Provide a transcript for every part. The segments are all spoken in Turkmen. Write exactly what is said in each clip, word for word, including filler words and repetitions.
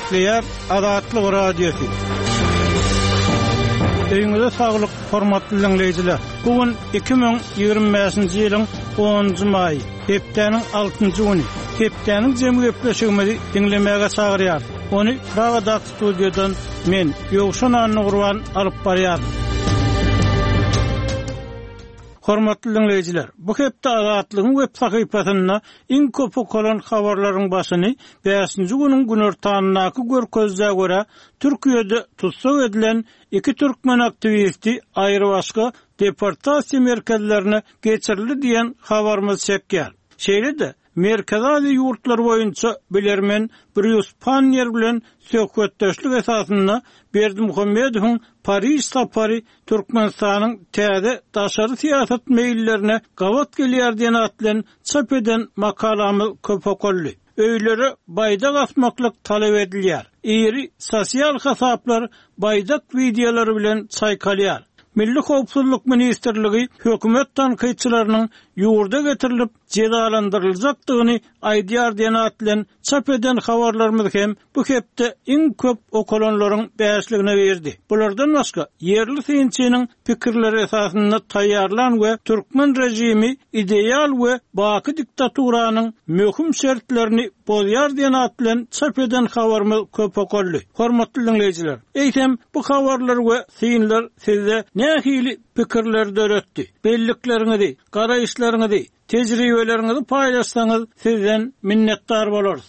Gepleýär Azatlyk radiosu. Öýüňizde saglyk, hormatly dinleýijiler. Bugün iki bin ýygrimi beşinji ýylyň onunjy maý, hepdeniň altynjy güni. Hepdeniň jemy gepleşigimizi dinlemäge çagyrýar. Ony Pragadak studiýadan men Ýogşan Anny Gurban alyp barýar. Hormatly dinleýijiler, bu hepde Azatlygyň web sahypasyna iň köp okulan habarlaryň başyny beşinji günüň günortanynaky görkezde görä Türkiýede tutsak edilen iki türkmen aktivisti aýry başga deportasiýa merkezlerine geçirildi diýen habarymyz çekýär. Şeýle-de merkezli ýurtlar boýunça bilermen Bruce Pannier bilen söhbetdeşlik esasynda Berdimuhammedowyň Paris sapary Türkmenistanyň täze daşary siýasat meýillerine gawat gelýär diýen atlan çap eden makalamyz köp okully. Öýleri baýdak asmaklyk talap edilýär. Iri sosial hasaplar baýdak videolary bilen çaýkalýar. Milli Howpsuzlyk Ministrligi hökümet tanqidçileriniň ýurda getirilip cezalandyryljakdygyny aýdýar diýen atlan çap eden habarlarymyz hem bu hepde iň köp okulanlaryň bäşligine berdi. Bulardan başga yerli synçynyň pikirleri esasynda taýýarlan we türkmen rejimi ideal we baky diktaturanyň möhüm şertlerini bozýar diýen atlan çap eden habarymyz köp okully. Hormatly dinleýijiler, eýsem bu habarlar we synlar sizde nähili pikirler döretdi. Bellikleriňizi, garaýşlaryňyzy, tejribeleriňizi paýlaşsaňyz sizden minnetdar bolarys.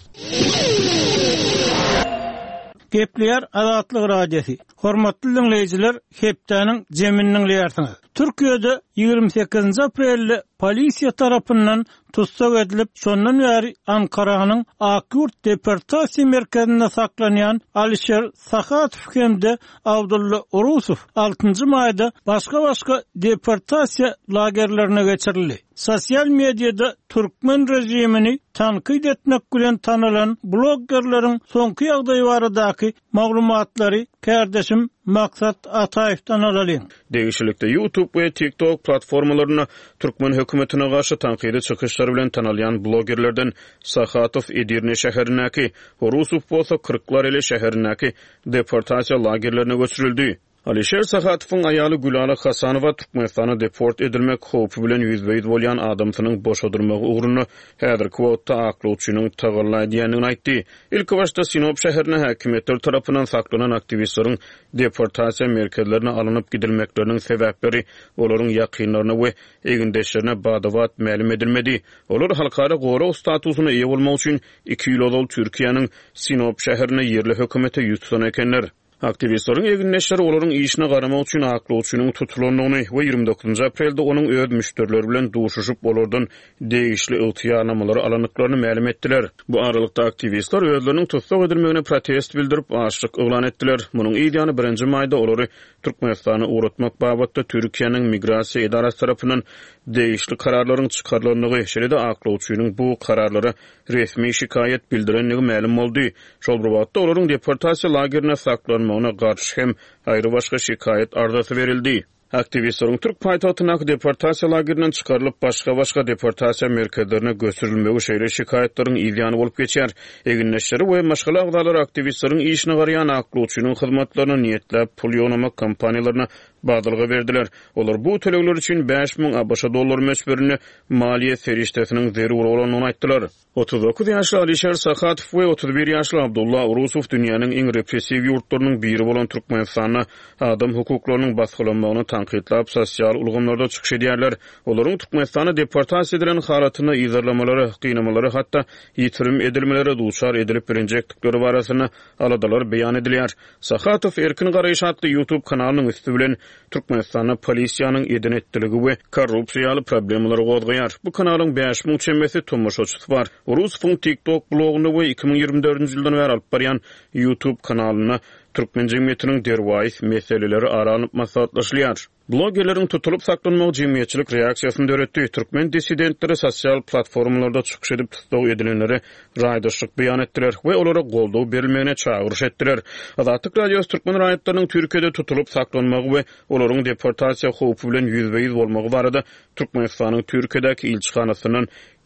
Gepleýär Azatlyk radiosu. Hormatly dinleýijiler, hepdeniň jeminiň lýarsyňyz. Türkiýede ýygrimi sekizinji aprelde polisiýa tarapyndan tutsak edilip, şondan bäri Ankaranyň Akyurt deportasiýa merkezinde saklanýan Alisher Sakatow hemde Abdulla Urusov altynjy maýda başga-başga deportasiýa lagerlerine geçirildi. Sosial mediada Türkmen rejimini tanqid etmek bilen tanylan bloggerleriň soňky ýagdaý baradaky maglumatlary kardeşim Maksat Ataýevdan alalım. Degişlikde YouTube we TikTok platformalaryna Türkmen hökümetine garşy tanqidi çykyşlar bilen tanalýan bloggerlerden Sakatow Edirne şäherindäki, Urusov bolsa Kırklar ele şäherindäki deportasiýa lagerlerine göçürildi. Alisher Sakatowyň aýaly Gülala Hasanowa Türkmenistana deport edilmek howpy bilen ýüzbeýiz bolýan adamsynyň boşadyrmagy ugruna häzirki wagtda aklawçynyň tagally diýenini aýtdy. Ilk başda Sinop şäherine häkimetler tarapyndan saklanan aktivistleriň deportasiýa merkezlerine alanyp gidilmekläriniň sebäpleri olaryň ýakynlaryna we egindeşlerine badawat ma'lum edilmedi. Olar halkara gowra statusyna eýe bolmak üçin iki ýyl ol Türkiýanyň Sinop şäherine ýerli hökümete ýüz tutan ekenler. Aktivistlerin eginleşleri olaryň işine garamak üçin aklawçynyň tutulanyny we ýygrimi dokuzunjy aprelde onuň öz müşterileri bilen duşuşyp bolardan degişli yltyýanamlary alanyklaryny ma'lum etdiler. Bu aralykda aktivistler özleriniň tutsak edilmegine protest bildirip açlyk elan etdiler. Munyň ideýany birinji maýda olary Türkmenistany uğratmak babatda Türkiýanyň migrasiýa edarasy tarapyndan degişli kararlaryň çykarlandygy, şeýle-de aklawçynyň bu kararlara resmi şikayet bildirenligi ma'lum boldy. Şol wagtda olaryň deportasiýa lagerine saklanmagyna garşy hem aýry başga şikayet ardasy berildi. Aktivistlerin Türk paýtagtyna deportasiýa lagerinden çykarylyp başga-başga deportasiýa merkezlerine götürilmegi şeýle şikayetleriň ýylyny bolup geçýär. Eginleşleri we maşgala agdalary aktivistleriň işine garaýan aklawçynyň hyzmatlaryny niýetlep pul ýonamak kampaniýalaryna badalga berdiler. Olar bu tölegler üçin beş ming ABŞ dollar meşberini maliýe feriştesiniň zerur bolanyny aýtdylar. otuz dokuz ýaşly Alisher Sakatow we otuz bir ýaşly Abdulla Urusov dünýäniň iň repressiw ýurtlarynyň biri bolan Türkmenistana adam hukuklarynyň basgylanmagyny tanqidlap sosial ulgamlarda çykyş edýärler. Olaryň Türkmenistana deportasiýa edilen halatyny izarlamalary, gynamaları hatda ýitirim edilmeleri duçar edilip birinjeklikleri barasyna aladalar beýan edilýär. Sakatow erkin garaýyş atly YouTube kanalynyň üstü bilen Türkmenistana polisiýanyň edin etdiligi we korrupsiýaly problemleri gozgaýar. Bu kanalyň beş ming çembesi tomoshaçysy bar. Urusowyň TikTok blogyny we iki bin ýygrimi dördünji ýyldan beri alyp barýan YouTube kanalyna Türkmen jemgyýetiniň derwaýs meseleleri aranyp maslahatlaşýar. Bloggerlerin tutulup saklanmagy jemgyýetçilik reaksiýasyny döretdi. Türkmen dissidentleri sosial platformalarda çykyş edip tutsak edilenleri raýdaşlyk beýan etdiler we olara goldaw berilmegine çagyryş etdiler. Azatlyk radiosu Türkmen raýatlarynyň Türkiýede tutulup saklanmagy we olaryň deportasiýa howpy bilen ýüzbeýiz bolmagy barada Türkmenistanyň Türkiýedäki ilçihanasynyň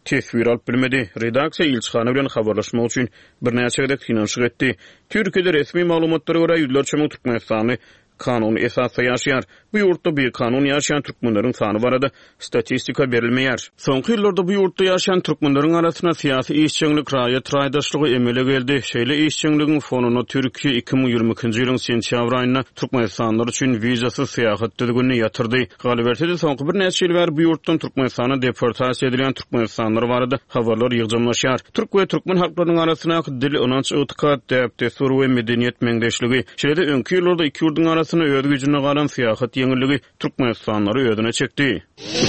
tesbir alıp bilmedi. Redaksiya ilçhana bilen habarlaşmak üçin bir näçe gedek finanşyk etdi. Türkiýede resmi maglumatlara görä ýüzlerçe müň Türkmenistany kanun esasy ýaşaýar. Bu ýurtda bir kanun ýaşaýan türkmenleriň sany barada statistika berilmeýär. Soňky ýyllarda bu ýurtda ýaşaýan türkmenleriň arasyna syýasy işçilik, raýat raýdaşlygy emele geldi. Şeýle işçiligiň fonuny Türkiýe iki ming ýygrimi üçinji ýylyň sentýabr aýyna türkmenistanylar üçin wizasyz syýahat düzgünni ýatyrdy. Galibertede soňky bir näçe ýyl bäri bu ýurtdan Türkmenistana deportasiýa edilen türkmenistanylar barada habarlar ýygjamlaşýar. Türk we türkmen halklarynyň arasyna dil, onanç, ýetkat, däpdestur we medeniýet meňdeşligi. Şeýle öňki ýyllarda iki ýurdun arasyna öz güjüne galan syýahat ýeňilligi türkmenistanlary ödüne çekdi.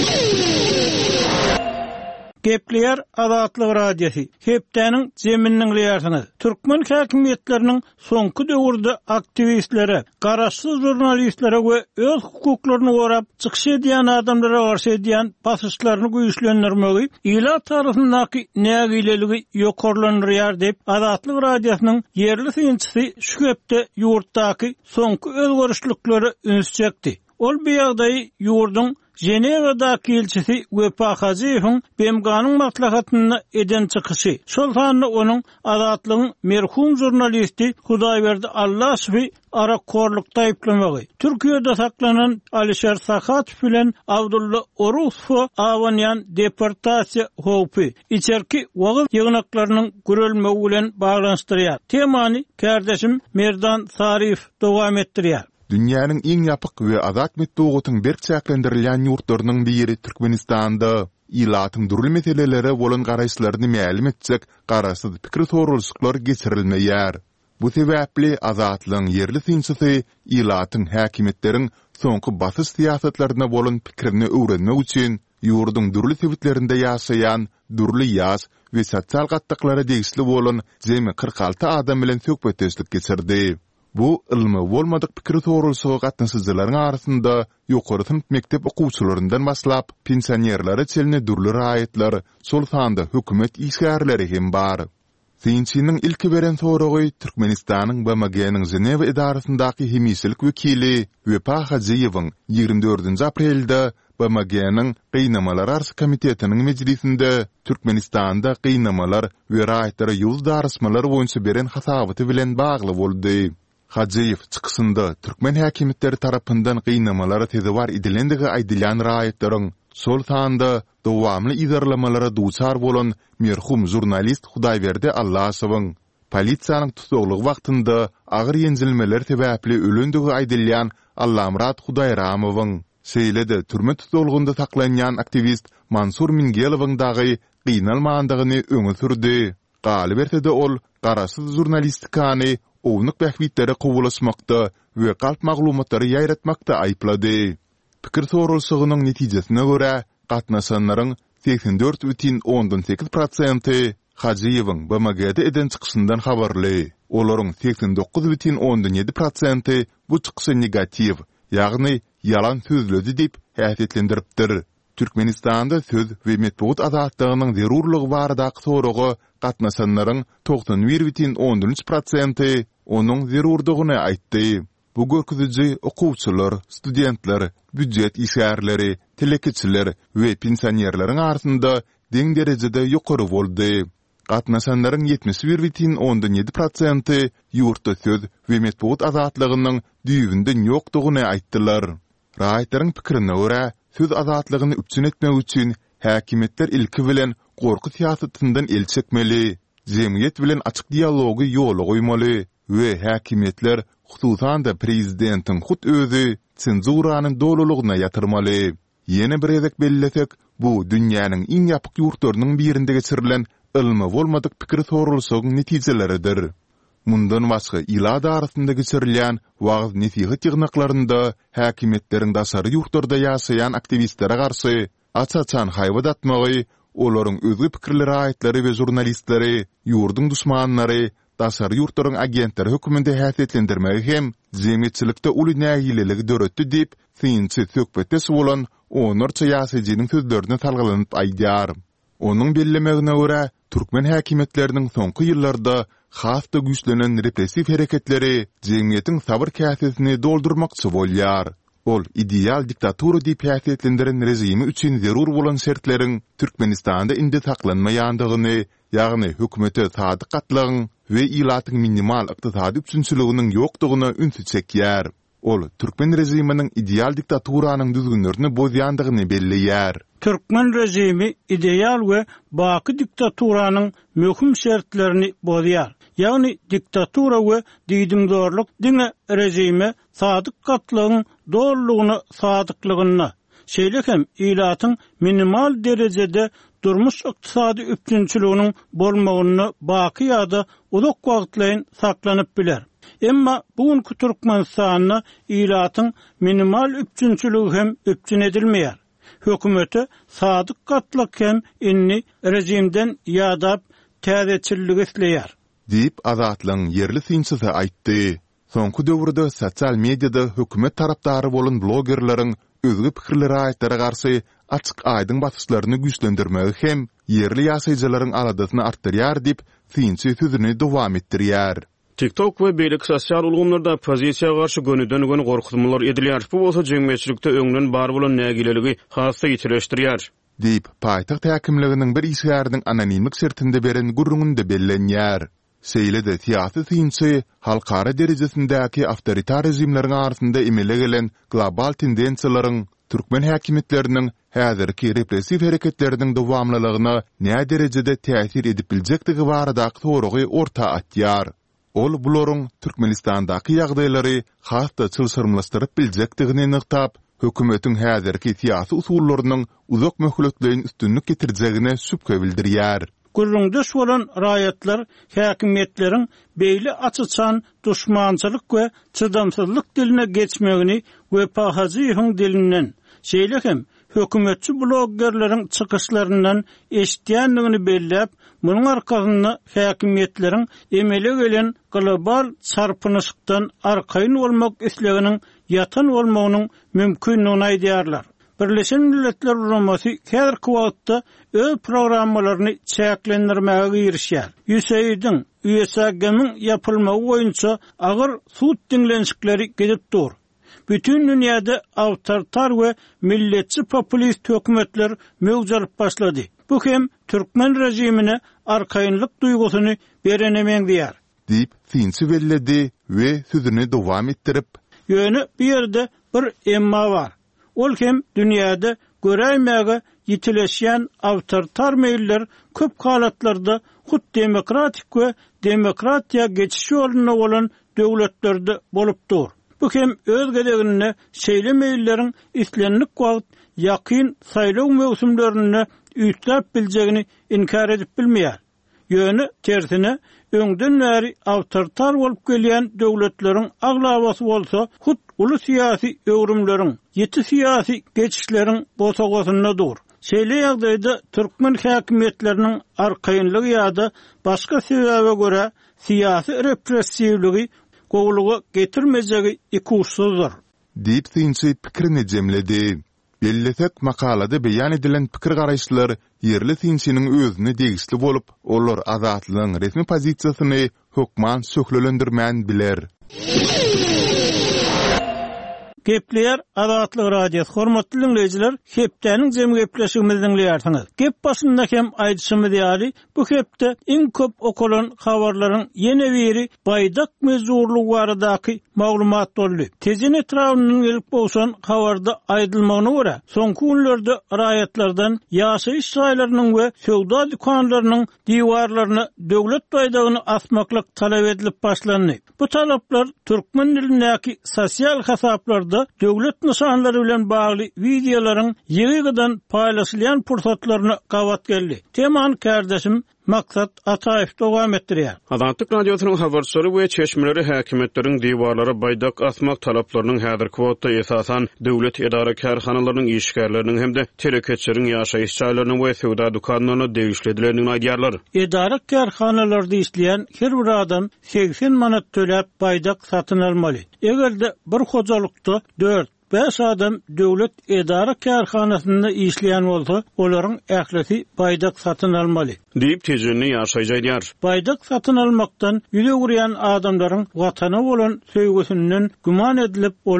Gepleyer Azatlyk Radiosi. Hepdäniň zemininiň ýaşyny. Türkmen häkimetleriniň soňky döwürde aktivistlere, garaşsyz jurnalistlere we öz hukuklaryny gorap çykyş edýän adamlara garşy edýän basyşlaryny güýçlendirmegi ila tarapyndaky nägileligi ýokarlandyrýar dep Azatlyk Radiosynyň yerli synçysy şu hepde ýurtdaky soňky özgörüşlikleri ünsçekdi. Ol bir ýagdaý ýurdun Jenevadaky elçisi Wepa Hajiýewiň Bemganyň maslahatyny eden çykyşy. Şol sany onuň azatlygyň merhum jurnalisti Hudaýberdi Allasowy arakorlukda aýplamagy. Türkiýede saklanan Alişer Sakatow bilen Abdulla Orusov awanyan deportasiýa howpy içerki wagyz ýygnaklarynyň görülmegi bilen baglanşdyrýar. Temany kardeşim Merdan Sarif dowam etdirýär. Dünýäniň iň ýapyk we azat metdugytyň berkçäklendirilýän ýurtlarynyň biri Türkmenistanda. Ilatyň durly meseleleri bolan garaşlaryny mälim etsek, garaşsyz pikir sorulşyklar geçirilmeýär. Bu sebäpli azatlygyň yerli synçysy ilatyň häkimetleriň soňky basyş syýasatlaryna bolan pikirini öwrenmek üçin ýurdun durly sebitlerinde ýaşaýan durly ýaş we sosial gatnaşyklara degişli bolan jemi kırk alty adam bilen söhbetleşik geçirdi. Bu ilmi bolmadyk pikir sorulşygy gatnaşyjylaryň arasynda ýokary sınıf mektep okuwçylaryndan baslap pensionerlere çelne durly raýatlar, şol sanda hökümet işgärleri hem bar. Synçynyň ilki beren soragy Türkmenistanyň B M G-niň Ženewa idarasyndaky hemislik wekili Wepa Hajiýewiň ýygrimi dördünji aprelde B M G-niň Gynamalar Arşy komitetiniň mejlisinde Türkmenistanda gynamalar we raýatlara ýuz darysmalar boýunça beren hasabaty bilen bagly boldy. Hajiýew çykysynda türkmen häkimetleri tarapyndan gynamalara tezewar edilendigi aýdylýan raýatlaryň şol sanda dowamly izarlamalara duçar bolan merhum jurnalist Hudaýberdi Allasowyň polisiýanyň tutuglygy wagtynda agyr ýenjilmeler sebäpli ölendigi aýdylýan Allamrat Hudaýramowyň şeýle-de türme tutulgynda saklanýan aktivist Mansur Mingelewiň dagy gynalmandygyny öňe sürdi. Galibertede ol garaşsyz jurnalistikany ownyk bähwitlere gowalaşmakda we galp maglumatlary ýaýratmakda aýplady. Pikir sorulşygynyň netijesine görä gatnaşanlaryň seksen dört бүтүн oňdan sekiz prosenty Hajiýewiň B M G-de eden çykyşyndan habarly. Olaryň seksen dokuz бүтүн oňdan ýedi prosenty bu çykyşy negativ, ýagny ýalan sözledi dip häsiýetlendiripdir. Türkmenistanda söz we medeniýet azatlygynyň zerurlygy barada soragy gatnaşanlaryň doksan bir бүтүн oňdan üç prosenty onuň zerurdygyny aýtdy. Bu görkeziji okuwçylar, studentler, büdjet işgärleri, telekiçiler we pensionerleriň arasynda deň derejede ýokary boldy. Gatnaşanlaryň ýetmiş bir бүтүн oňdan ýedi prosenty ýurtda söz we medeniýet azatlygynyň düýbünden ýokdugyny aýtdylar. Raýatlaryň pikirine görä, söz azatlygyny üpçün etmek üçin häkimetler ilki bilen gorky syýasatyndan el çekmeli, jemgyýet bilen açyk dialogy ýoly goýmaly we häkimetler hususan da prezidentiň hut özü senzuranyň dolulugyna ýatyrmaly. Ýene bir edek belletek, bu dünýäniň iň ýapyk ýurtlarynyň birinde geçirilen ilmi bolmadyk pikir sorulşygyň netijeleridir. Mundan başga ila darasynda geçirilýän wagt nesihat ýygnaklarynda häkimetleriň daşary ýurtlarda ýaşaýan aktivistlere garşy açaçan haýbat atmagy, olaryň özgü pikirleri aýtlary we jurnalistleri, ýurdun düşmanlary, daşary ýurtlaryň agentleri höküminde häsiýetlendirmegi hem jemgyýetçilikde uly nägileligi döretdi dip synçy söhbetde bolan onurça ýaşaýjynyň sözlerine salgylanyp aýdýar. Onuň bellemegine görä türkmen häkimetleriniň soňky ýyllarda hasta güýçlenen repressiv hereketleri jemgyýetiň sabır käsesini doldurmakçy bolýar. Ol ideal diktatura diýip häsiýetlendiren rejimi üçin zerur bolan şertleriň Türkmenistanda indi saklanmaýandygyny, ýagny hökümete sadyk gatlygyň we ilatyň minimal ykdysady üçinçiliginiň ýokdugyny ünsü çekýär. Ol Türkmen rejiminiň ideal diktaturanyň düzgünlerini bozýandygyny belleýär. Türkmen rejimi ideal we baky diktaturanyň möhüm şertlerini bozýar. Ýagny diktatura we diýdimdorluk diňe rejime sadyk gatlygyň doğrulugyny sadyklygyny, şeýle hem ilatyň minimal derejede durmuş ykdysady üçinçiliginiň bolmagyny baky ýa-da uzak wagtlaryň saklanyp biler. Emma bugünkü Türkmenistanyna ilatyň minimal üçinçiligi hem üçin edilmeýär. Hökümete sadyk gatlyk hem inni rejimden ýadap täzeçiligi isleýär. Diýip azatlygyň yerli synçysy aýtdy. Soňky döwürde sosial mediada hökümet tarapdary bolan blogerleriň özgü pikirleri aýtlara garşy açyk aýdyň basyşlaryny güýçlendirmegi hem yerli ýaşaýjylaryň aradasyny artdyrýar diýip synçy sözüni dowam etdirýär. TikTok we beýlik sosial ulgamlarda pozisiýaga garşy gönüden gön gorkutmalar edilýär. Bu bolsa jeňmeçilikde öňden bar bolan nägileligi hassa ýitireşdirýär. Diýip paýtaxt häkimliginiň bir işgäriniň anonimlik şertinde beren gurrunynda bellenýär. Seýlede tiýatry synçy halkara derejesindäki awtoritar rejimleriň arasynda emele gelen global tendensiýalaryň Türkmen häkimetleriniň häzirki repressiw hereketleriniň dowamlylygyna näme derejede täsir edip biljekdigi barada soragy orta atýar. Ol bularың Türkmenistandaky ýagdaýlary hasda çylsyrmlaşdyryp biljekdigini nyktap, hökümetiň häzirki siýasy usullarynyň uzak möhletlerini üstünlük getirjegine şüphe bildirýär. Gurrundaş bolan raýatlar häkimetleriň beýle açyçan düşmançylyk we çydamsızlyk diline geçmegini we pahazyň dilinden, şeýle hem hökümetçi bloggerleriň çykyşlaryndan eşitýändigini belläp, munyň arkasynda häkimetleriň emele gelen global çarpynyşykdan arkaýyn bolmak isleginiň ýatan bolmagynyň mümkinligini aýdýarlar. Birleşen Milletler Uramasy häzirki wagtda öz programmalaryny çäklendirmäge girişýär. U S A I-diň U S A G-niň ýapylmagy boýunça agyr sud diňlenşikleri gedip dur. Bütün dünýäde awtoritar we milletçi populist hökümetler möwjüt başlady. Bu hem Türkmen rejimine arkaýynlyk duýgusyny berenemeýär. Diýip synçy belledi we sözüni dowam etdirip, ýöne bir ýerde bir emma bar. Ol hem dünýäde göräýmäge ýitileşýän awtoritar meýiller köp halatlarda hut demokratik we demokratiýa geçişi ýoluna bolan döwletlerde bolupdyr. Bu hem öz gedegine şeýle meýilleriň islenlik wagt ýakyn saýlaw mewsimlerini üýtlep biljegini inkar edip bilmeýär. Ýöne tersine öňden bäri awtoritar bolup gelýän döwletleriň aglabasy bolsa, hut uly syýasy öwrümleriň, ýeti syýasy geçişleriň bosagosyna dur. Şeýle ýagdaýda Türkmen häkimetleriniň arkaýynlygy ýa-da başga sebäbe görä syýasy repressiwligi gowlugy getirmejegi iki uçsuzdur. Diýip synçy pikirini jemledi. Bellesek makalada beýan edilen pikir garaýşlar yerli synçynyň özüne degisli bolup, olar azatlygyň resmi pozisiýasyny hökman söklelendirmän biler. Gepler Azatlyk radiosu hormatly dinleyijiler, hepdeniň jemy gepleşigimizni dinleýärsiňiz. Gep başynda hem aýdyşymyz ýaly, bu hepde iň köp okulan habarlaryň ýene biri baýdak mezurlugy baradaky maglumat boldy. Tezin etrawynyň gelip bolsan habarda aýdylmagyna görä, soňky günlerde raýatlardan ýaşaýyş şaýlarynyň we söwda dükanlarynyň diwarlaryny döwlet baýdagyny asmaklyk talap edilip başlandy. Bu talaplar Türkmen dilindäki sosial hasaplarda döwlet nişanlary bilen bagly videolaryň ýygydan paýlaşylýan pursatlaryny gawat geldi. Teman kardeşim Maksat Ataýew dowam etdirýär. Azatlyk radiosynyň habarçylary we çeşmeleri häkimetleriň diwarlary baýdak asmak talaplarynyň häzirki wagtda esasan döwlet edara karhanalarynyň işgärleriniň hemde teleketçileriň ýaşaýyş çaýlarynyň we sowda dukanlaryny degişledilerini aýdýarlar. Edara karhanalarda işleýän her bir adam seksen manat töläp baýdak satyn almaly. Egerde bir hojalykda dört beş adam döwlet edara karhanasynda işleýän bolsa, olaryň ählisi baýdak satyn almaly. Diýip tejini ýaşaýjar. Baýdak satyn almakdan ýüze gurýan adamlaryň watana bolan söýgüsünden güman edilip, olar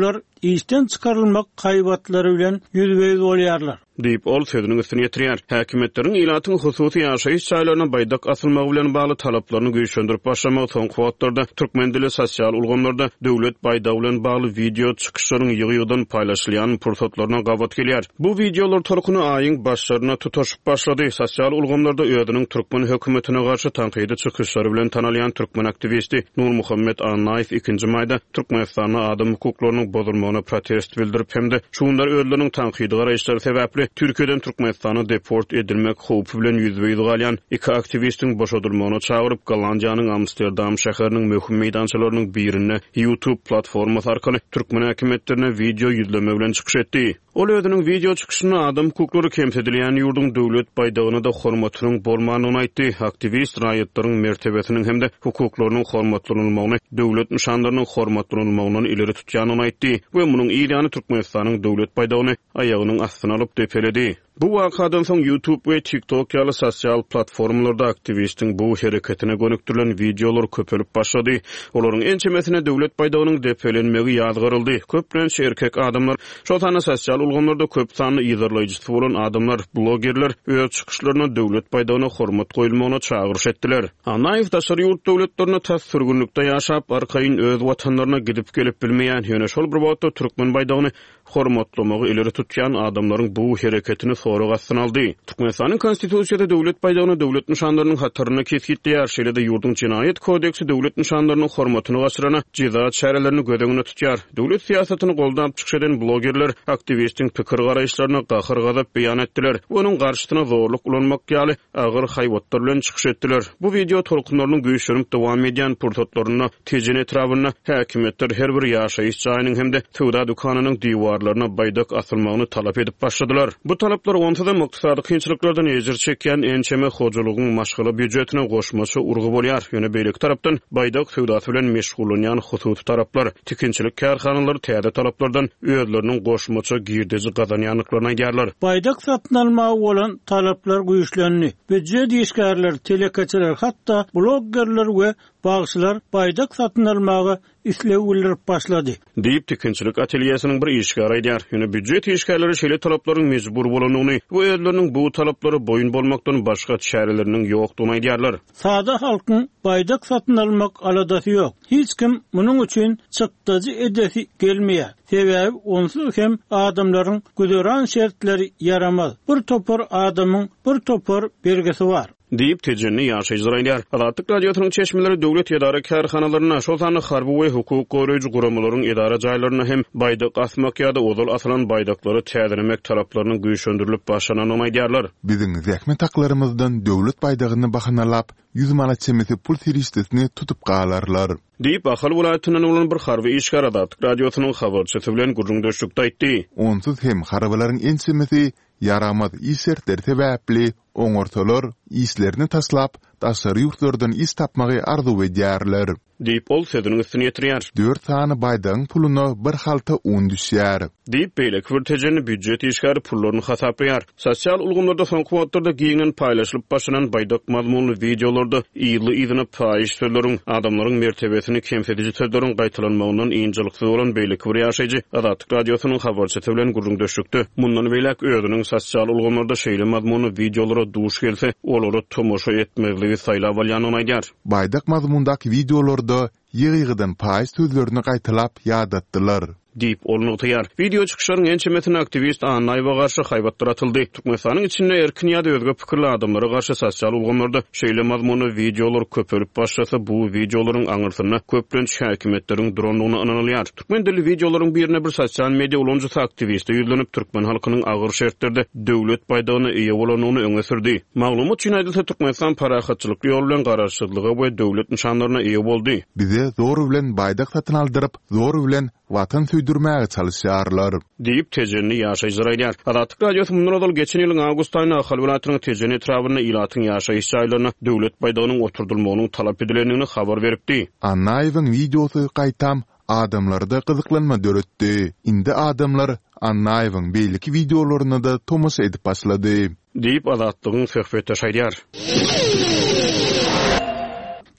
işten çıkarılmak kaybatları bilen yüzbeyiz bolýarlar. Deyip ol sözünün üstüne yetirýär. Häkimetleriň ilatyň hususy ýaşaýyş çaýlaryna baýdak asylmagy bilen bagly talaplaryny güýçlendirip başlamagy soňky wagtlarda türkmen dili sosial ulgamlarda döwlet baýdagy bilen bagly video çykyşlaryň ýygy-ýygydan paýlaşylýan pursatlaryna gawat gelýär. Bu videolar tolkuny aýyň başlaryna tutaşyp başlady. Sosial ulgamlarda öýdüniň türkmen hökümetine garşy tanqydy çykyşlary bilen tanalýan türkmen aktivisti Nurmuhammed Anaýew ikinji maýda Türkmenistanyň adam hukuklarynyň bozulmagyna protest bildirip hemde şunlar öýdüniň tanqydy garaýşlary sebäpli Türkiýeden Türkmenistana deport edilmek howpy bilen ýüzbeýiz galýan iki aktivistin boşadylmagyna çagyryp Gollandiýanyň Amsterdam şäheriniň möhüm meýdançalarynyň birine YouTube platformasy arkaly türkmen häkimetlerine video ýüzleme bilen çykyş etdi. Ol öýdüniň video çykyşyny adam hukuklary kemsedilýän ýurdun döwlet baýdagyny da hormatynyň bolmagyny aýtdy. Aktivist raýatlaryň mertebesiniň hemde hukuklarynyň hormatlanylmagyny, döwlet nişanlarynyň hormatlanylmagyny ileri tutýanyny aýtdy we munyň ýa-ni Türkmenistanyň döwlet baýdagyny aýagynyň astyna alyp depeledi. Bu wakadan soň YouTube we TikTok ýaly sosial platformalarda aktivistin bu hereketine gönüktirilen videolar köpelip başlady. Olaryň ençemesine döwlet baýdagynyň depelenmegi ýazgyryldy. Köplençe erkek adamlar, şoltana sosial ulgamlarda köp sanly ýyzarlaýjysy bolan adamlar, blogerler öz çykyşlaryna döwlet baýdagyna hormat goýulmagyna çagyryş etdiler. Anaýew daşary ýurt döwletlerine täs sürgünlükde ýaşap, arkaýyn öz watanlaryna gidip gelip bilmeýän, ýöne şol bir wagtda türkmen baýdagyny hormatlamagy ileri tutýan adamlaryň bu hereketini soragy astyna aldy. Türkmenistanyň konstitusiýasy döwlet baýdagyny döwlet nişanlarynyň hatyryna kesgitleýär. Şeýle-de ýurdun jinaýet kodeksi döwlet nişanlarynyň hormatyny gaçyrana ceza çärelerini gödegine tutýar. Döwlet siýasatyny goldap çykşadan blogerler aktivistin pikir garaýşlaryna gahyr gazap beýan etdiler. Onuň garşysyna zorluk ulanmak ýaly agyr haýwatlar bilen çykyş etdiler. Bu video tolkunlarynyň güýçlenip dowam edýän pursatlaryna tejin etrabyna häkimetler her bir ýaşaýyş jaýynyň hemde töwda dukanynyň diwarlaryna baýdak asylmagyny talap edip başladylar. Bu talaplar onsa da muktasady kynçylyklardan ejir çekýän ençeme hojalygyň maşgala büdjetine goşmaçy urgy bolýar. Ýöne beýleki tarapdan baýdak töwdasy bilen meşgullanýan hususy taraplar tikinçilik kärhanalary täze talaplardan özleriniň goşmaçy girdiji gazanýanlyklaryna ýarlar. Baýdak satyn almagy bolan talaplar güýçlendi. Büdjet işgärleri, telekaçylar, hatda bloggerler we bagçylar baýdak satyn almagy islew bildirip başlady. Diýip tikinçilik ateliýesynyň bir işgäri aýdýar. Ýöne büdjet işgärleri şeýle talaplaryň mejbur bolanyny we özleriniň bu talaplary boyun bolmakdan başga çäreleriniň ýokdugyny aýdýarlar. Sada halkyň baýdak satyn almak aladasy ýok. Hiç kim munyň üçin çykdyjy edesi gelmeýär. Sebäbi onsuz hem adamlaryň güderan şertleri yaramaz. Bir topar adamyň bir topar bergesi bar. Diýip tejinni ýaşaýjylar aýdýar. Azatlyk radiosynyň çeşmeleri döwlet ýa-da kärhanalaryna, şoltany harby we hukuk goraýjy guramalaryň idara jaýlaryna hem baýdak asmak ýa-da ozal asylan baýdaklary täzeremek talaplarynyň güýçlendirilip başlananyny aýdýarlar. Biziň zähmet haklarymyzdan döwlet baýdagyny bahanalap, ýüz manat çemeti pul tirişdesini tutup galarlar. Diýip Ahal welaýatynyň bolan bir harby işgär Azatlyk radiosynyň habarçysy bilen gurrundaşlykda aýtdy. Onsuz hem harbalaryň ençemesi yaramaz işertler sebäpli oňortalar işlerini taslap, daşary ýurtlardan iş tapmagy arzu edýärler. Diýip ol sözüniň üstüne ýetirýär. Dört sany baýdagyň puluny bir halta un düşýär. Diýip beýleki bir tejini büdjet işgäri pullaryny hasaplaýar. Sosial ulgamlarda soňky wagtlarda giňen paýlaşylyp başlanan baýdak mazmunly videolarda ýyly ýygyny paýyş sözleriň adamlaryň mertebesini kemsediji sözleriň gaýtalanmagyndan ýynjylyksy bolan beýleki bir ýaşaýjy Azatlyk radiosynyň habarçysy bilen gurrundaşlykda mundan beýlek öýdüniň sosial ulgamlarda şeýle mazmunly videolara duş gelse, olary tomoşa etmegligi saýlap alýanyny aýdýar. Baýdak mazmundaky videolarda ýygy-ýygydan paýyş sözlerini gaýtalap ýadatdylar. Diýip olnugyar. Video çykyşlaryň ençemesine aktivist Anaýewa garşy haýbatlar atyldy. Türkmenistanyň içinde erkin ýa-da özge pikirli adamlara garşy sosial ulgamlarda şeýle mazmunly videolar köpelip başlasa, bu videolaryň aňyrsyna köplenç häkimetleriň dronlugyny ananylýar. Türkmen dili videolaryň birine bir sosial media ulanjysy aktivisti ýüzlenip türkmen halkynyň agyr şertlerde döwlet baýdagyna eýe bolanyny öňe sürdi. Maglumat üçin aýdylsa, Türkmenistan parahatçylyk ýoly bilen garaşdyrlygy we döwlet nişanlaryna eýe boldy. Bize zor bilen baýdak satyn aldyryp, zor bilen watan süýdürmäge çalyşýarlar. Diýip tejinni ýaşaýjylar aýdýar. Azatlyk radiosyny mundan ol geçen ýylyň awgust aýyna Ahal welaýatynyň tejin etrabyna ilatyň ýaşaýyş jaýlaryna döwlet baýdagynyň oturdylmagynyň talap edilenini habar beripdi. Anaýewiň videosy gaýtam adamlarda gyzyklanma döretdi. Indi adamlar Anaýewiň beýleki videolaryny da tomoşa edip başlady. Diýip Azatlygyň söhbetde şaýdýar.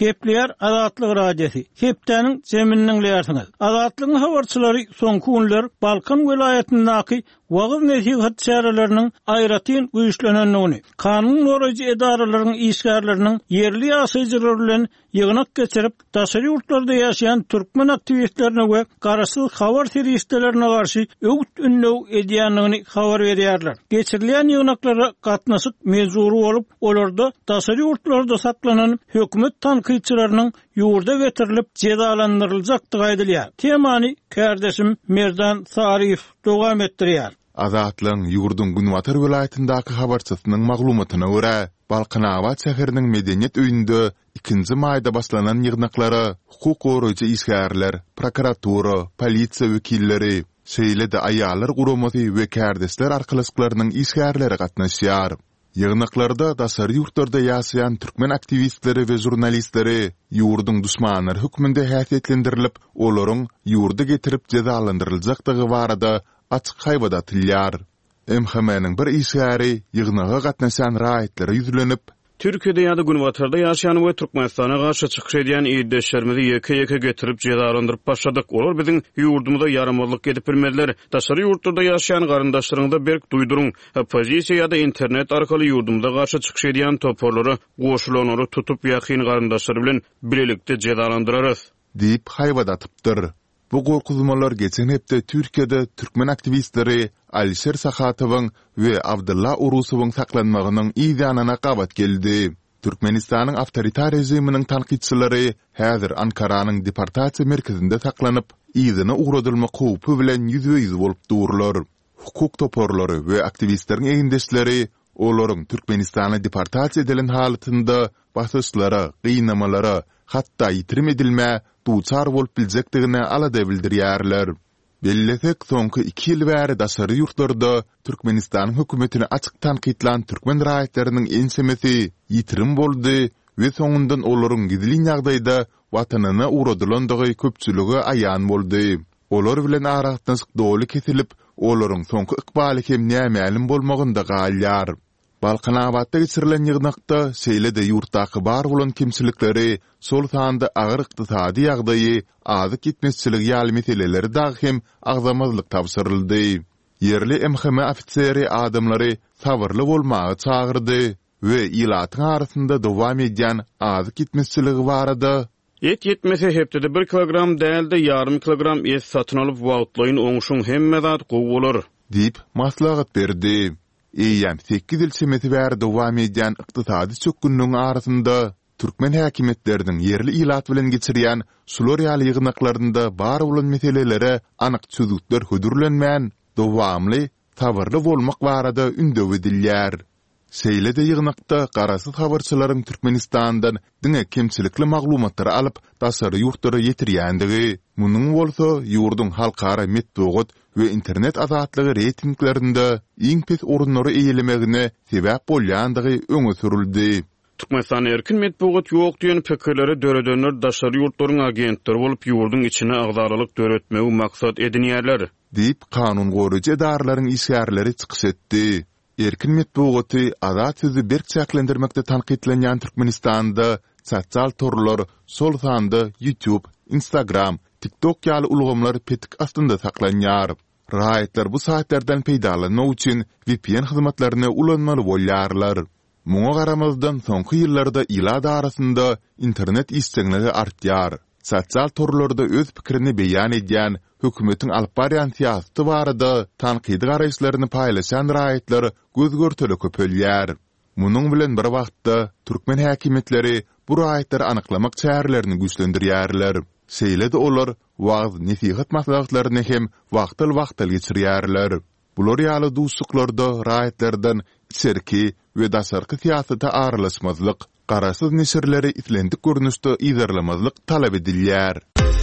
Gepleyer Azatlyk radiosu. Hepdeniň zemininiň lýarsyňyz. Azatlygyň habarçylary soňky günler Balkan welaýatyndaky wagt nesihat çäreleriniň aýratyn güýçlenenligini, kanun norajy edaralarynyň işgärleriniň yerli ýaşaýjylar bilen ýygnak geçirip, daşary ýurtlarda ýaşaýan türkmen aktivistlerine we garaşsyz habar teristlerine garşy öwüt ünlüw edýänligini habar berýärler. Geçirilen ýygnaklara gatnaşyp mezuri bolup, olarda daşary ýurtlarda saklanan hökümet tanqidçileriniň ýurda getirilip cezalandyryljakdygy aýdylýar. Temany kärdeşim Merdan Sarif dowam etdirýär. Azatlyň ýurdun Günwatar welaýatyndaky habarçysynyň maglumatyna görä, Balkanawat şäheriniň medeniýet öýünde ikinji maýda başlanan ýygnaklary hukuk goraýjy işgärler, prokuratura, polisiýa wekilleri, şeýle-de aýallar guramasy we kärdeşler arkalyşyklarynyň işgärleri gatnaşýar. Ýygnaklarda daşary ýurtlarda ýaşaýan türkmen aktivistleri we jurnalistleri ýurdun düşmanlary hökmünde häsiýetlendirilip, olaryň ýurda getirip cezalandyryljakdygy barada açyk haýbada tilýär. M H M-niň bir işgäri ýygnaga gatnaşan raýatlary ýüzlenip, Türkiýede ýa-da Günwatarda ýaşaýan we Türkmenistana garşy çykyş edýän ýerdeşlerimizi ýeke-ýeke getirip cezalandyryp başladyk. Olar biziň ýurdumyzda yaramazlyk edip bilmediler. Daşary ýurtlarda ýaşaýan garyndaşlaryňda berk duýduruň. Opozisiýa ýa-da internet arkaly ýurdumyzda garşy çykyş edýän toporlary, goşulanary tutup ýakyn garyndaşlary bilen bilelikde cezalandyrarys diýip haýbada atypdyr. Bu gorkuzmalar geçen hepde Türkiýede türkmen aktivistleri Alisher Sakatowyň we Abdullah Urusowyň saklanmagynyň ýa-da kabat geldi. Türkmenistanyň awtoritar rejiminiň tanqidçilari häzir Ankaranyň deportasiýa merkezinde saklanyp, ýa-da uğradylma howpy bilen ýüzüýüz bolup dururlar. Hukuk toporlary we aktivistleriň egindeşleri olaryň Türkmenistana deportasiýa edilen halatynda basyşlara, gynamalara, hatda ýitirim edilme duçar bolup biljekdigine alada bildirýärler. Bellesek soňky iki ýyl bäri daşary ýurtlarda Türkmenistanyň hökümetini açyk tanqidlan türkmen raýatlarynyň ensemesi ýitirim boldy we soňundan olaryň gidilin ýagdaýda watanyna uğradylandygy köpçüligi aýan boldy. Olar bilen aragatnaşyk doly kesilip, olaryň soňky ykbaly hem nämälim bolmagynda galýar. Balkanawatda geçirilen ýygnakda şeýle-de ýurtdaky bar bolan kimçilikleri, sol sanda agyr ykdysady ýagdaýy, azyk gitmesçilik ýaly meseleleri dagy hem agzamazlyk tapşyryldy. Yerli M H M ofiseri adamlary sabyrly bolmagy çagyrdy we ýylatyň arasynda dowam edýän azyk gitmesçiligi barada Et yetmese hepde bir kilogram dälde yarım kilogram et satyn alyp wagtlaýyn oňuşuň hemme zat gowy bolar diýip maslahat berdi. Eýem sekiz ýyl semeti bäri dowam edýän ykdysady çökgünlüğüň arasynda türkmen häkimetleriniň yerli ýylat bilen geçirýän sular ýaly ýygnaklaryna bar bolan meselelere anyk çözükler hödürlenmän, dowamly, tabyrly bolmak barada ündöw edilýär. Şeýle-de ýygnakda garasyz habarçylaryň Türkmenistandan diňe kemçilikli maglumatlary alyp daşary ýurtlara ýetirýändigi, munyň bolsa ýurdun halkara metbuat we internet azatlygy reytinglerinde iň pes orunlary eýilemegine sebäp bolýandygy öňe sürildi. Türkmenistan erkin metbuat ýok diýen pikirleri döredenler daşary ýurtlaryň agentleri bolup ýurdun içine agzarlyk döretmegi maksat edinýärler diýip kanun goraýjy edarlaryň işgärleri çykyş etdi. Erkin metbuaty azat sözi berk çäklendirmekde tanqidlenýän Türkmenistanda sosial torlar, sol sanda YouTube, Instagram, TikTok ýaly ulgamlar petik astynda saklanýar. Raýatlar bu saatlerden peýdalanyň üçin V P N hyzmatlaryna ulanmaly bolýarlar. Muňa garamazdan soňky ýyllarda ýylat arasynda internet istekleri artýar. Sosial torlarda öz pikirini beýan edýän hökümetiň alyp barýan siýasaty barada tanqidi garaýşlaryny paýlaşan raýatlar gözgörteli köpelýär. Munyň bilen bir wagtda türkmen häkimetleri bu raýatlary anyklamak çärelerini güýçlendirýärler. Şeýle-de olar wagt nesihat maslahatlaryny hem wagtyl-wagtyl geçirýärler. Bular ýaly duşluklarda raýatlardan içerki we daşarky siýasata aralaşmazlyk, garasyz nesirleri islendik görnüşde ýerlemezlik talap edilýär.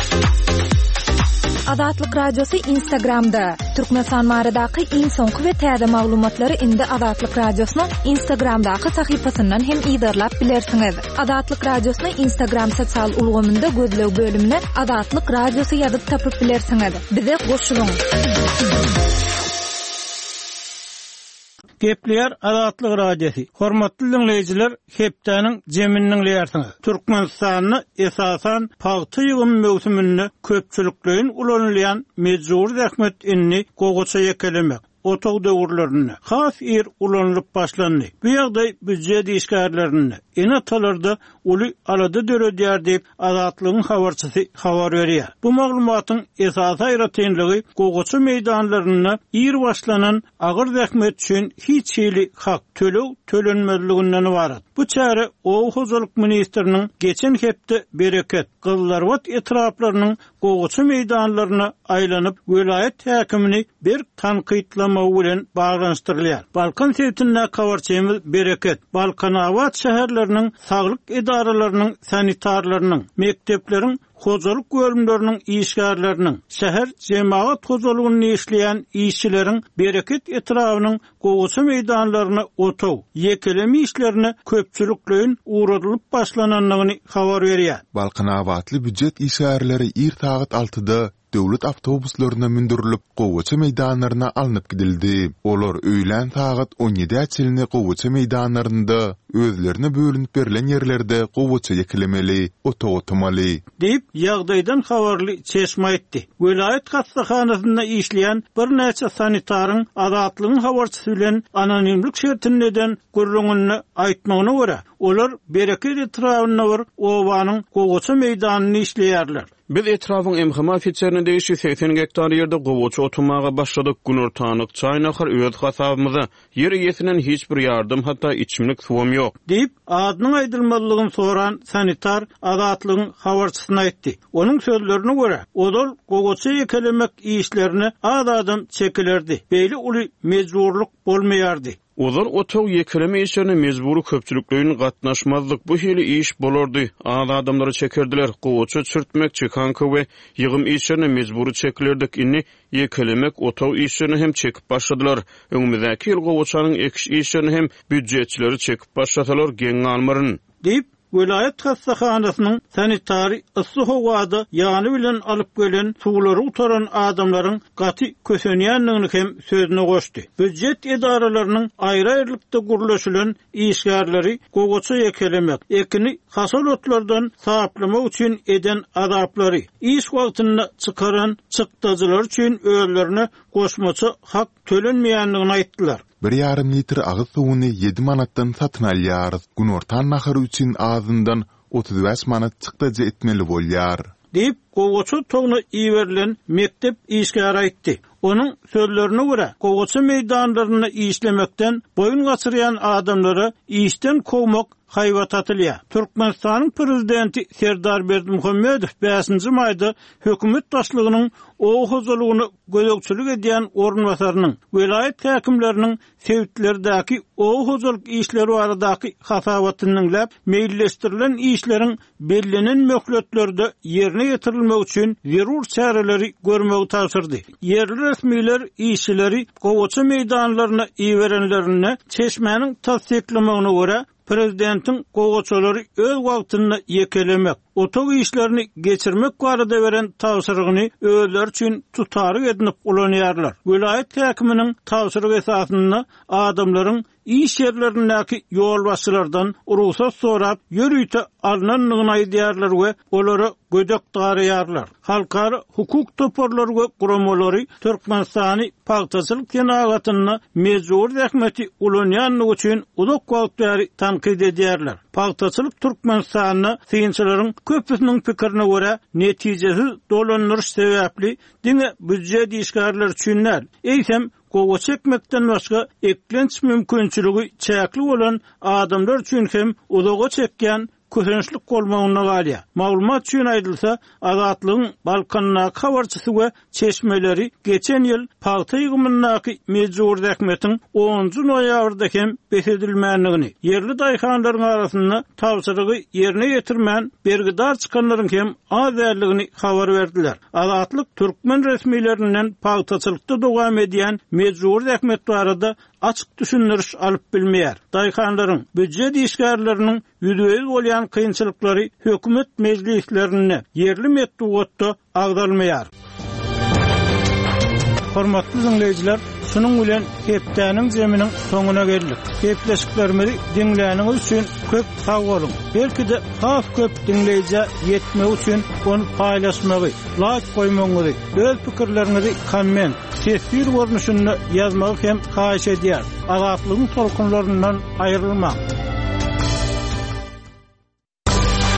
Azatlyk radiosu Instagramda. Türkmenistan baradaky iň soňky we täze maglumatlary indi Azatlyk radiosynyň Instagramdaky sahypasyndan hem ýerlap bilersiňiz. Azatlyk radiosyny Instagram sosial ulgamynda gözlew bölümine Azatlyk radiosu ýazyp tapyp bilersiňiz. Bize goşulyň. Gepleyer Azatlyk radiosi. Hormatly dinleyijiler, hepdeniň jeminiň leýärsiňiz. Türkmenistanyny esasan paýty ýygym mewsümini köpçülikleýin ulanylýan mejbur zähmet inni gogaça ýekelemek. Otog döwürlerini has er ulanılyp başlandy. Bu ýagdaý büdjet işgärlerini ene talarda uly alady döredýär diýip Azatlygyň habarçysy habar berýär. Bu maglumatyň esasy aýratynlygy gogaça meýdanlaryna ir başlanan agyr zähmet üçin hiç hili hak tölew tölenmezliginden ibaret. Bu çäre Ow hojalyk ministriniň geçen hepde bereket Gyllarwat etraplarynyň gogaça meýdanlaryna aýlanyp vilayet häkimini bir tanqytlama bilen baglanşdyrylýar. Balkan sewtinde kawarçymyz bereket Balkanawat şäherleriniň saglyk idaralarynyň sanitarlarynyň mektepleriň hojalyk bölümleriniň işgärleriniň şäher jemaat hojalygyny işleýän işçileriň bereket etrawynyň gogaça meýdanlaryna otaw ýekeleme işlerini köpçülikleýin uğradylyp başlananlygyny habar berýär. Balkanawatly büdjet işgärleri ir saat altıda döwlet awtobuslaryna mündürilip gogaça meýdanlaryna alınıp gidildi. Olar öýlen saat on ýedi açylyny gogaça meýdanlarynda özlerine bölünip berilen yerlerde gogaça ýekelemeli, otaw otmaly diýip ýagdaýdan habarly çeşme etdi. Vilayet hastahanasynda işleýän bir näçe sanitaryň Azatlygyň habarçysy bilen anonimlik şertininden gürrüňini aýtmagyna görä, olar bereket etrawyna bir owanyň gogaça meýdanyny işleýärler. Biz etrafın emhama ofitserini değişi seksen hektar yerde govaça oturmağa başladık. Günürtanık çaynakar öz hasabımıza yer yetinen hiçbir yardım hatta içimlik suwum yok. Deyip adynyň aýdylmalygyny soran sanitar Azatlygyň habarçysyna aýtdy. Onun sözlerine göre odol gogaça ýekelemek işlerini az adam çekilerdi. Beýle uly mejburluk bolmaýardy. Olar otaw ýekeleme işlerine mejburi köpçülikleýin gatnaşmazlyk bu hili iş bolardy. Az adamlary çekerdiler. Gowaça çürtmek, çekanka we ýygym işlerine mejburi çekilerdik. Inni ýekelemek, otaw işlerini hem çekip başladylar. Öňümüzdäki ýyl gowaçanyň ekiş işlerini hem büdjetçileri çekip başlatalar geň almaryn. Deyip Vilayet hastahanasynyň sanitari ıssy howada ýany bilen alyp gelen suwlary utaran adamlaryň gaty kösenýänligini hem sözüne goşdy. Büdjet edaralarynyň aýry-aýrylykda gurulşylan işgärleri gogaça ýekelemek, ekini hasolotlardan saplamak üçin eden adaplary, iş wagtyny çykaran çykdazylar üçin özlerine goşmaça hak tölenmeýänligini aýtdylar. Bir yarım litr agyz suwuny ýedi manatdan satyn alýar. Gün ortan nahary üçin ağzından otuz beş manat çykdaja etmeli bolýar. Deyip gogaça togna iýerilen mektep işgäri aýtdy. Onun sözlerine göre gogaça meýdanlaryna işlemekden boyun gaçyrýan adamlara işten kovmak hayvat atılýar. Türkmenistanyň prezidenti Serdar Berdimuhammedow beşinji maýda hökümet başlygynyň Ow hojalygyny gözegçilik edýän ornwasarynyň vilayet häkimleriniň sewtlerdäki Ow hojalyk işleri baradaky hasabatyny dinläp, meýilleşdirilen işleriň bellenen möhletlerde ýerine ýetirilmek üçin zerur çäreleri görmegi tapşyrdy. Yerli resmiler işçileri gowaça meýdanlaryna iýerenlerine çeşmäniň tasdiklemegine görä Prezidentin gogaçalary öz wagtyny ýekelemek, otaw işlerini geçirmek barada beren tapşyrygyny özleri üçin tutary edinip ulanýarlar. Vilayet häkiminiň tapşyrygy esasynda adamlaryň iş yerlerindäki ýol başçylardan ruhsat sorap ýörüýte alnanlygyny aýdýarlar we olara gödek darýarlar. Halkara hukuk toparlary we guramalary Türkmenistany paýtaçylyk ýenagatyny mejbur zähmeti ulanýanlygy üçin uzak wagt bäri tanqid edýärler. Paýtaçylyk Türkmenistanyny synçylaryň köpüsiniň pikirini görä netijesiz dolandyryş sebäpli diňe büdjet işgärleri üçin eýsem gogaça çekmekden başga eklenç mümkinçiligi çäkli bolan adamlar üçin hem uzaga çekýän kösençlik bolmagyna galýa. Maglumat üçin aýdylsa, Azatlygyň Balkanna habarçysy we çeşmeleri geçen ýyl paýta ýygymyndaky mejbur zähmetiň onuncu noýabrda hem besedilmänligini, yerli daýhanlaryň arasynda tapşyrygy ýerine ýetirmän bergidar çykanlaryň hem az därligini habar berdiler. Azatlyk türkmen resmiýetlerinden paýtaçylykda dowam edýän mejbur zähmet barada açık düşündürüş alıp bilmeýär. Daýhanlaryň büdjet işgärleriniň ýüzüňiz bolýan kynçylyklary hökümet meclislerine yerli metdugatda agdalmaýar. Hormatly dinleyijiler, Şunun bilen hepdäniň zeminiň soňuna geldik. Hepleşiklerimizi dinläniňiz üçin köp sag bolun. Belki de has köp dinleýje ýetmek üçin onu paýlaşmagy, like goýmagy, öz pikirlerinizi komment, tesir görnüşünde ýazmagy hem haýyş edýär. Azatlygyň tolkunlaryndan aýrylmak.